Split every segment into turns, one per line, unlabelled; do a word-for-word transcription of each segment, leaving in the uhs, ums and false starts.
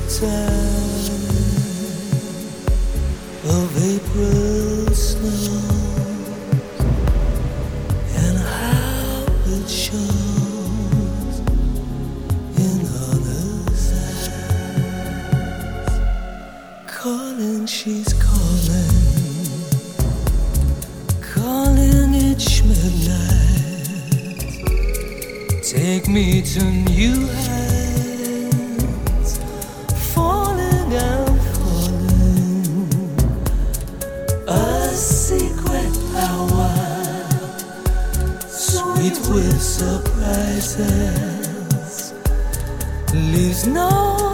time of April snow and how it shows in others' eyes. Calling, she's calling, calling each midnight. Take me to new heights, falling and falling. A secret power, sweet with surprises, leaves no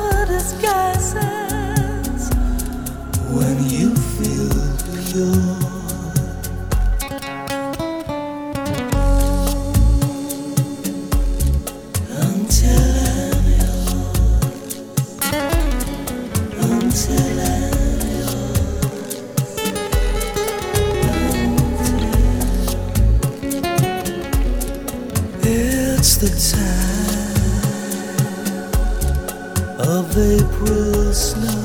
disguises when you feel pure. It's the time of April snow